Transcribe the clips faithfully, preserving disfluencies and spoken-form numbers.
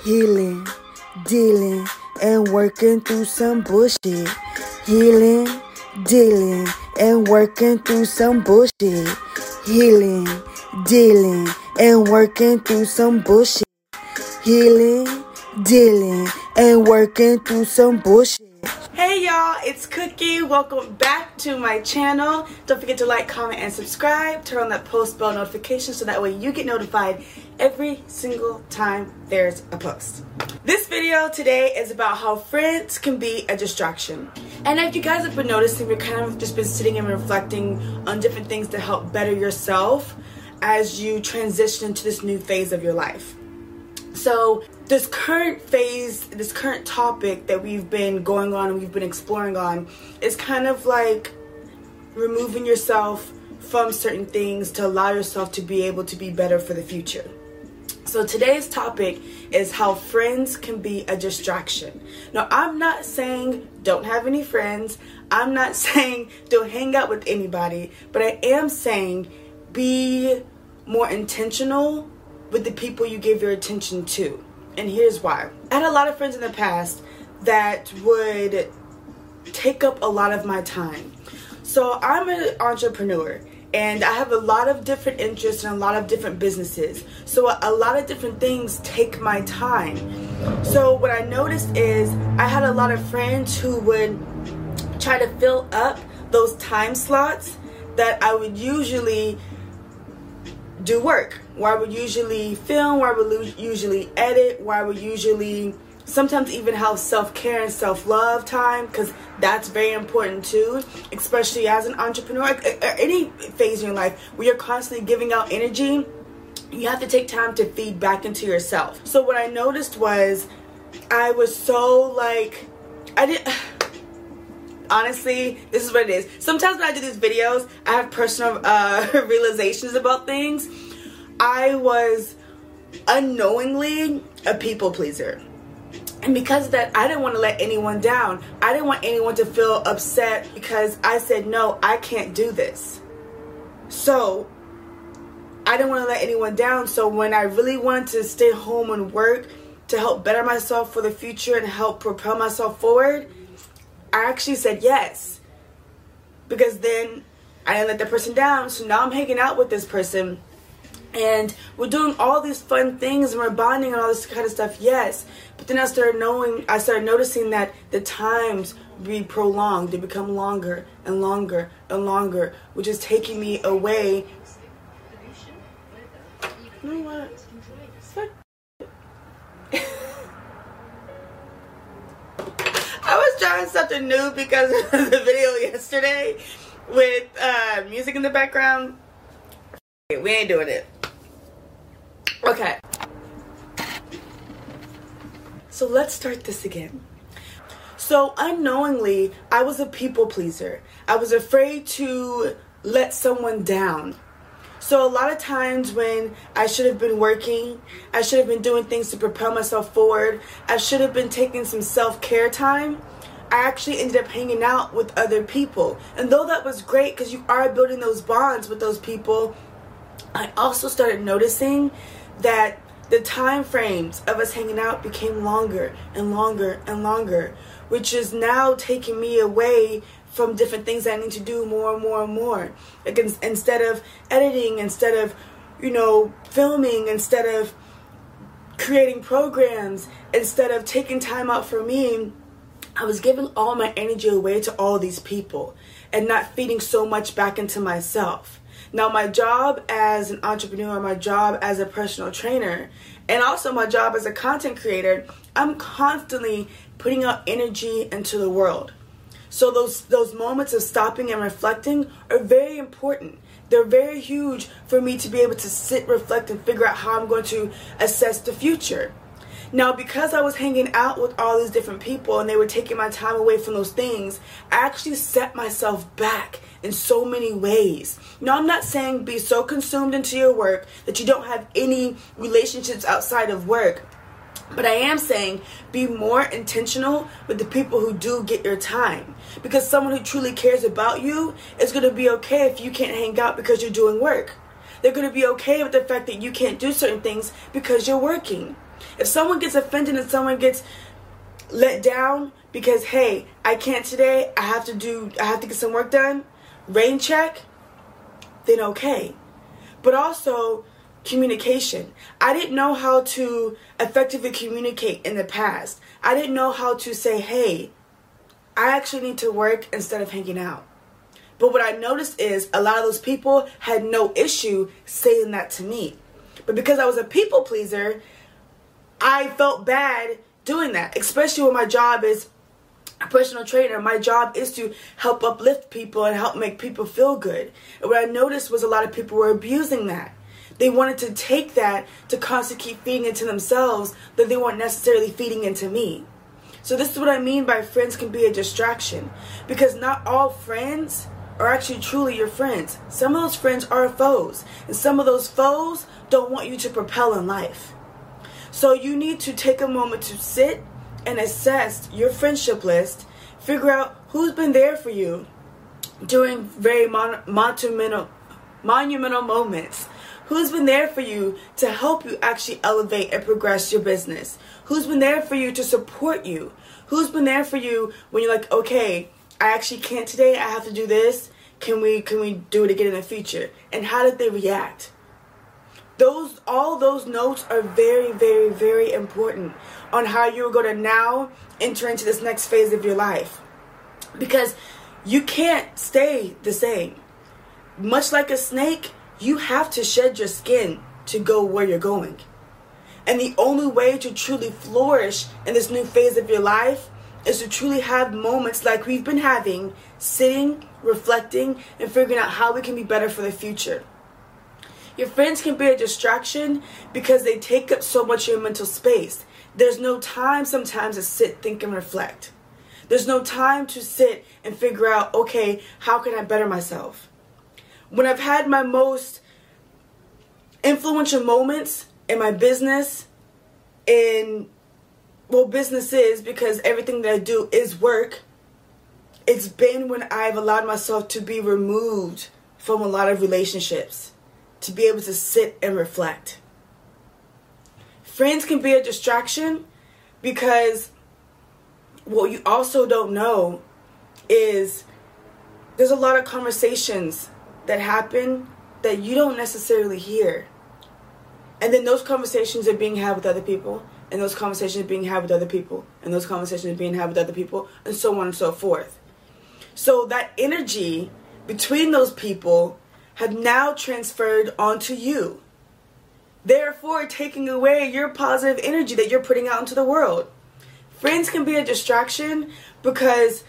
healing, dealing, and working through some bullshit. Healing, dealing, and working through some bullshit. Healing, dealing, and working through some bullshit. Healing, dealing, and working through some bullshit. Hey y'all, it's Cookie. Welcome back to my channel. Don't forget to like, comment, and subscribe. Turn on that post bell notification so that way you get notified every single time there's a post. This video today is about how friends can be a distraction. And if you guys have been noticing, we've kind of just been sitting and reflecting on different things to help better yourself as you transition into this new phase of your life. So this current phase, this current topic that we've been going on and we've been exploring on is kind of like removing yourself from certain things to allow yourself to be able to be better for the future. So today's topic is how friends can be a distraction. Now, I'm not saying don't have any friends. I'm not saying don't hang out with anybody, but I am saying be more intentional with the people you give your attention to. And here's why. I had a lot of friends in the past that would take up a lot of my time. So I'm an entrepreneur and I have a lot of different interests and a lot of different businesses. So a lot of different things take my time. So what I noticed is I had a lot of friends who would try to fill up those time slots that I would usually do work, where I would usually film, where I would usually edit, where I would usually sometimes even have self-care and self-love time, because that's very important too, especially as an entrepreneur. Any phase in your life where you're constantly giving out energy, you have to take time to feed back into yourself. So what I noticed was I was so like, I didn't, honestly, this is what it is. Sometimes when I do these videos, I have personal uh, realizations about things. I was unknowingly a people pleaser. And because of that, I didn't want to let anyone down. I didn't want anyone to feel upset because I said, no, I can't do this. So I didn't want to let anyone down. So when I really wanted to stay home and work to help better myself for the future and help propel myself forward, I actually said yes, because then I didn't let that person down. So now I'm hanging out with this person and we're doing all these fun things and we're bonding and all this kind of stuff. Yes. But then I started knowing, I started noticing that the times be prolonged. They become longer and longer and longer, which is taking me away. You know what? Fuck. I was trying something new because of the video yesterday with uh, music in the background. We ain't doing it. Okay. So let's start this again. So unknowingly, I was a people pleaser. I was afraid to let someone down. So a lot of times when I should have been working, I should have been doing things to propel myself forward, I should have been taking some self-care time, I actually ended up hanging out with other people. And though that was great because you are building those bonds with those people, I also started noticing that the time frames of us hanging out became longer and longer and longer, which is now taking me away from different things I need to do more and more and more. Like instead of editing, instead of, you know, filming, instead of creating programs, instead of taking time out for me, I was giving all my energy away to all these people and not feeding so much back into myself. Now, my job as an entrepreneur, my job as a personal trainer, and also my job as a content creator, I'm constantly putting out energy into the world. So those those moments of stopping and reflecting are very important. They're very huge for me to be able to sit, reflect, and figure out how I'm going to assess the future. Now, because I was hanging out with all these different people and they were taking my time away from those things, I actually set myself back in so many ways. Now, I'm not saying be so consumed into your work that you don't have any relationships outside of work. But I am saying be more intentional with the people who do get your time. Because someone who truly cares about you is going to be okay if you can't hang out because you're doing work. They're going to be okay with the fact that you can't do certain things because you're working. If someone gets offended and someone gets let down because, hey, I can't today, I have to do, I have to get some work done, rain check, then okay. But also communication. I didn't know how to effectively communicate in the past. I didn't know how to say, hey, I actually need to work instead of hanging out. But what I noticed is a lot of those people had no issue saying that to me. But because I was a people pleaser, I felt bad doing that, especially when my job is a personal trainer. My job is to help uplift people and help make people feel good. And what I noticed was a lot of people were abusing that. They wanted to take that to constantly keep feeding into themselves that they weren't necessarily feeding into me. So this is what I mean by friends can be a distraction. Because not all friends are actually truly your friends. Some of those friends are foes. And some of those foes don't want you to propel in life. So you need to take a moment to sit and assess your friendship list. Figure out who's been there for you during very mon- monumental, monumental moments. Who's been there for you to help you actually elevate and progress your business? Who's been there for you to support you? Who's been there for you when you're like, okay, I actually can't today, I have to do this. Can we can we do it again in the future? And how did they react? Those all those notes are very, very, very important on how you're going to now enter into this next phase of your life. Because you can't stay the same. Much like a snake, you have to shed your skin to go where you're going. And the only way to truly flourish in this new phase of your life is to truly have moments like we've been having, sitting, reflecting, and figuring out how we can be better for the future. Your friends can be a distraction because they take up so much of your mental space. There's no time sometimes to sit, think, and reflect. There's no time to sit and figure out, okay, how can I better myself? When I've had my most influential moments in my business, in, well, business is because everything that I do is work, it's been when I've allowed myself to be removed from a lot of relationships, to be able to sit and reflect. Friends can be a distraction because what you also don't know is there's a lot of conversations that happen that you don't necessarily hear. And then those conversations are being had with other people, and those conversations are being had with other people, and those conversations are being had with other people, and so on and so forth. So that energy between those people have now transferred onto you, therefore taking away your positive energy that you're putting out into the world. Friends can be a distraction because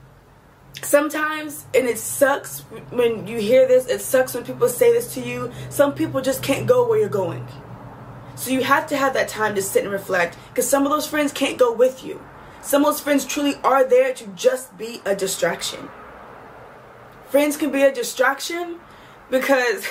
sometimes, and it sucks when you hear this, it sucks when people say this to you, some people just can't go where you're going. So you have to have that time to sit and reflect, because some of those friends can't go with you. Some of those friends truly are there to just be a distraction. Friends can be a distraction because,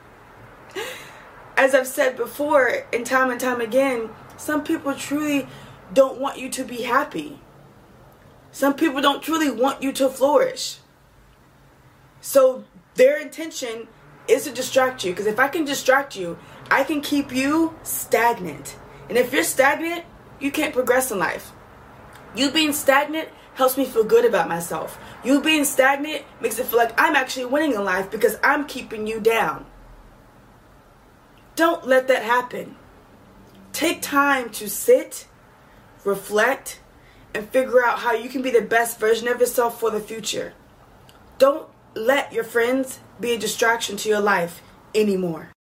as I've said before, and time and time again, some people truly don't want you to be happy. Some people don't truly want you to flourish. So their intention is to distract you. Because if I can distract you, I can keep you stagnant. And if you're stagnant, you can't progress in life. You being stagnant helps me feel good about myself. You being stagnant makes it feel like I'm actually winning in life because I'm keeping you down. Don't let that happen. Take time to sit, reflect, and figure out how you can be the best version of yourself for the future. Don't let your friends be a distraction to your life anymore.